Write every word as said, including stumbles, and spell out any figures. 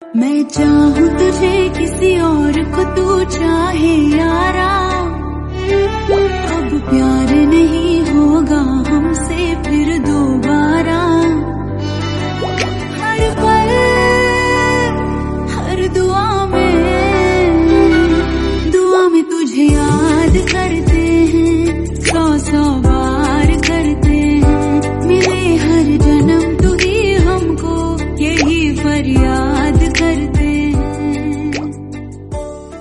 मैं चाहूँ तुझे किसी और को तू चाहे यारा, अब प्यार नहीं